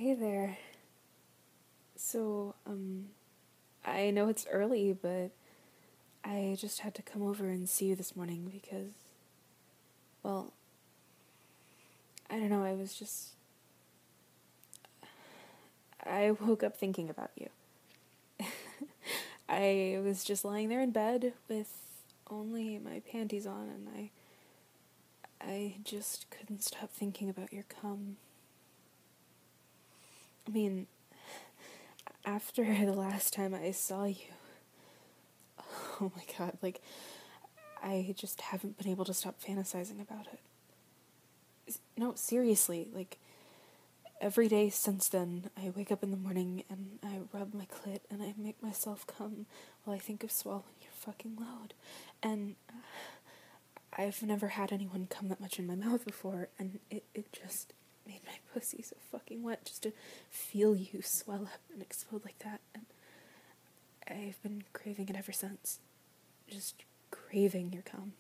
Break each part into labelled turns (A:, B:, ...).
A: Hey there. So, I know it's early, but I just had to come over and see you this morning because, well, I don't know, I woke up thinking about you. I was just lying there in bed with only my panties on, and I just couldn't stop thinking about your cum. I mean, after the last time I saw you, oh my god, I just haven't been able to stop fantasizing about it. No, seriously, every day since then, I wake up in the morning and I rub my clit and I make myself come while I think of swallowing your fucking load. And I've never had anyone come that much in my mouth before, and it just made my pussy so fucking wet just to feel you swell up and explode like that. And I've been craving it ever since. Just craving your cum.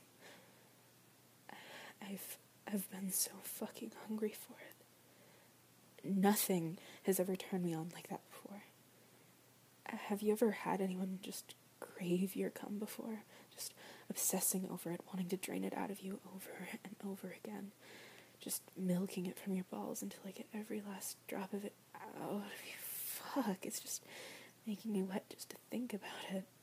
A: I've been so fucking hungry for it. Nothing has ever turned me on like that before. Have you ever had anyone just crave your cum before? Just obsessing over it, wanting to drain it out of you over and over again. Just milking it from your balls until I get every last drop of it out of you. Fuck, it's just making me wet just to think about it.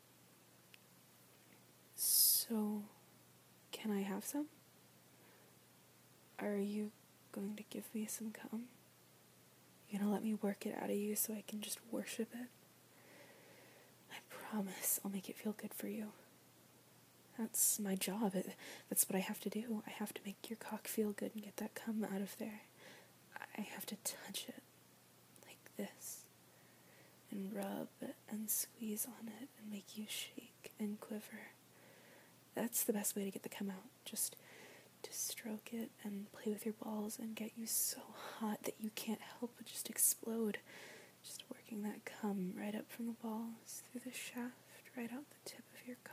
A: So, can I have some? Are you going to give me some cum? You gonna let me work it out of you so I can just worship it? I promise I'll make it feel good for you. That's my job. That's what I have to do. I have to make your cock feel good and get that cum out of there. I have to touch it like this and rub and squeeze on it and make you shake and quiver. That's the best way to get the cum out. Just to stroke it and play with your balls and get you so hot that you can't help but just explode. Just working that cum right up from the balls, through the shaft, right out the tip of your cock.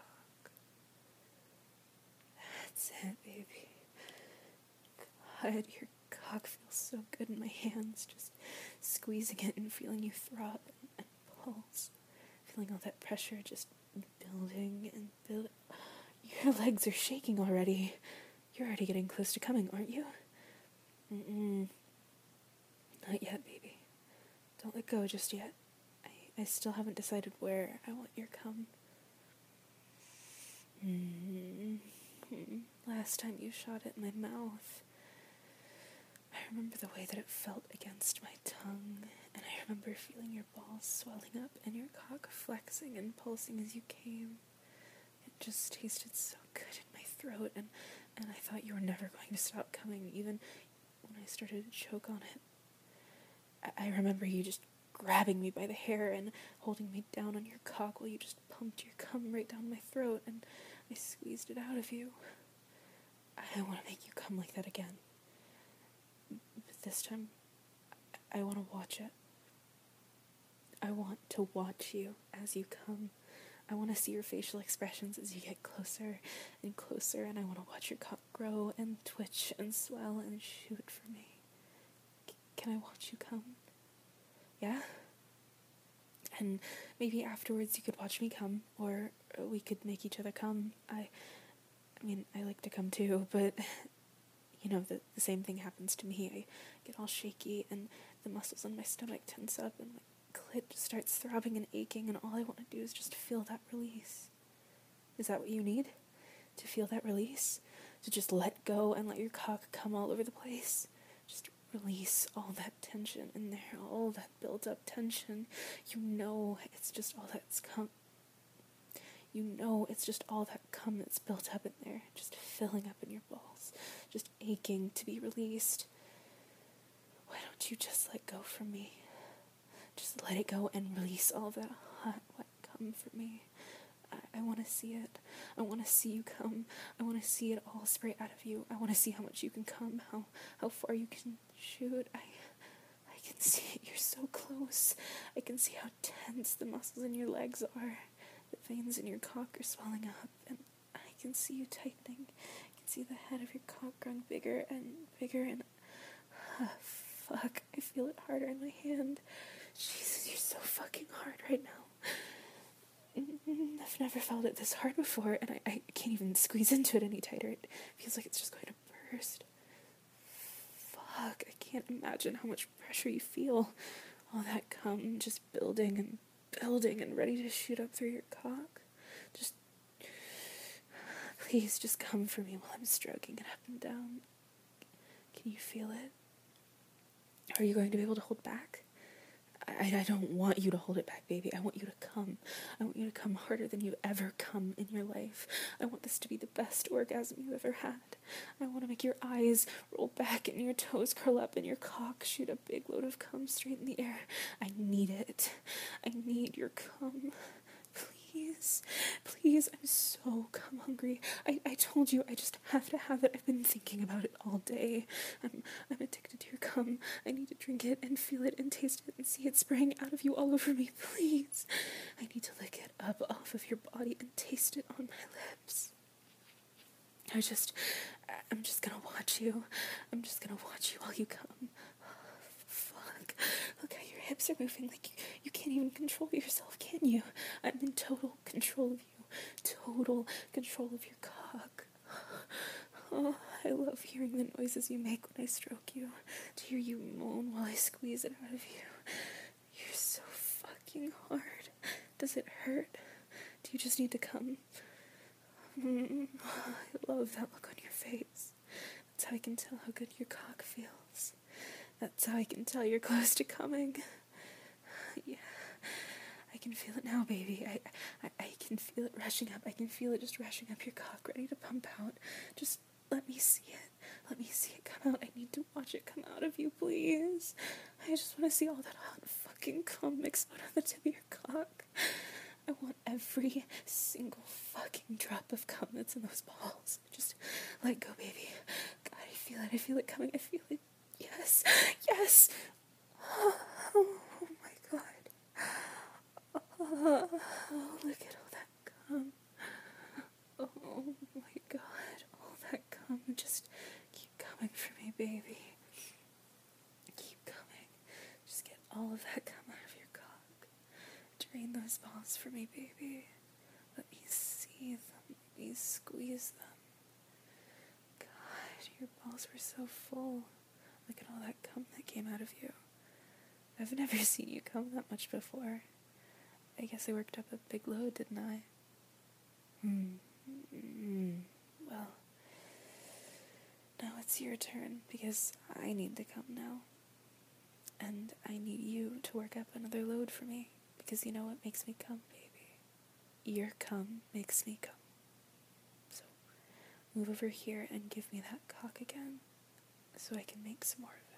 A: That's it, baby. God, your cock feels so good in my hands, just squeezing it and feeling you throb and pulse. Feeling all that pressure just building and building. Your legs are shaking already. You're already getting close to coming, aren't you? Not yet, baby. Don't let go just yet. I still haven't decided where I want your cum. Last time you shot it in my mouth, I remember the way that it felt against my tongue, and I remember feeling your balls swelling up and your cock flexing and pulsing as you came. It just tasted so good in my throat, and I thought you were never going to stop coming, even when I started to choke on it. I remember you just grabbing me by the hair and holding me down on your cock while you just pumped your cum right down my throat, and I squeezed it out of you. I want to make you come like that again. But this time, I want to watch it. I want to watch you as you come. I want to see your facial expressions as you get closer and closer, and I want to watch your cock grow and twitch and swell and shoot for me. Can I watch you come? Yeah? And maybe afterwards you could watch me come, or we could make each other come. I like to come too, but, the same thing happens to me. I get all shaky, and the muscles in my stomach tense up, and my clit starts throbbing and aching, and all I want to do is just feel that release. Is that what you need? To feel that release? To just let go and let your cock come all over the place? Just release all that tension in there, all that built up tension. It's just all that's come. It's just all that cum that's built up in there, just filling up in your balls, just aching to be released. Why don't you just let go from me? Just let it go and release all that hot, wet cum for me. I want to see it. I want to see you come. I want to see it all spray out of you. I want to see how much you can come, how far you can shoot. I can see it. You're so close. I can see how tense the muscles in your legs are. The veins in your cock are swelling up, and I can see you tightening. I can see the head of your cock growing bigger and bigger, and fuck, I feel it harder in my hand. Jesus, you're so fucking hard right now. I've never felt it this hard before, and I can't even squeeze into it any tighter. It feels like it's just going to burst. Fuck, I can't imagine how much pressure you feel. All that cum just building and building and ready to shoot up through your cock. Just, please just come for me while I'm stroking it up and down. Can you feel it? Are you going to be able to hold back? I don't want you to hold it back, baby. I want you to come. I want you to come harder than you've ever come in your life. I want this to be the best orgasm you've ever had. I want to make your eyes roll back and your toes curl up and your cock shoot a big load of cum straight in the air. I need it. I need your cum. Please, please, I'm so cum hungry. I told you I just have to have it. I've been thinking about it all day. I'm addicted to your cum. I need to drink it and feel it and taste it and see it spraying out of you all over me. Please, I need to lick it up off of your body and taste it on my lips. I'm just gonna watch you. I'm just gonna watch you while you come. Fuck. Look how your hips are moving like you can't even control yourself, can you? I'm in total control of you. Total control of your cock. Oh, I love hearing the noises you make when I stroke you. To hear you moan while I squeeze it out of you. You're so fucking hard. Does it hurt? Do you just need to come? I love that look on your face. That's how I can tell how good your cock feels. That's how I can tell you're close to coming. Yeah, I can feel it now, baby. I can feel it rushing up. I can feel it just rushing up your cock, ready to pump out. Just let me see it. Let me see it come out. I need to watch it come out of you, please. I just want to see all that hot fucking cum explode on the tip of your cock. I want every single fucking drop of cum that's in those balls. Just let go, baby. God, I feel it. I feel it coming. I feel it. Yes. Yes. Oh my God. Oh, look at all that cum. Oh my God. All that cum. Just keep coming for me, baby. Keep coming. Just get all of that cum out of your cock. Drain those balls for me, baby. Let me see them. Let me squeeze them. God, your balls were so full. Look at all that cum that came out of you. I've never seen you cum that much before. I guess I worked up a big load, didn't I? Well, now it's your turn, because I need to come now. And I need you to work up another load for me, because you know what makes me come, baby? Your cum makes me come. So, move over here and give me that cock again, so I can make some more of it.